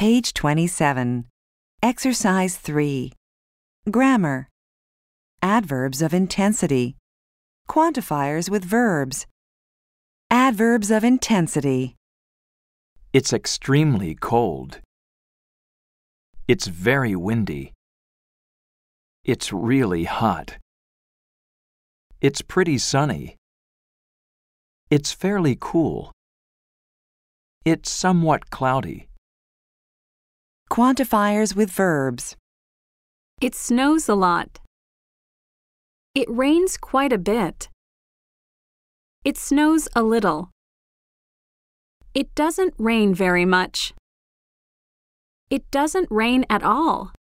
Page 27. Exercise 3. Grammar. Adverbs of intensity. Quantifiers with verbs. Adverbs of intensity. It's extremely cold. It's very windy. It's really hot. It's pretty sunny. It's fairly cool. It's somewhat cloudy. Quantifiers with verbs. It snows a lot. It rains quite a bit. It snows a little. It doesn't rain very much. It doesn't rain at all.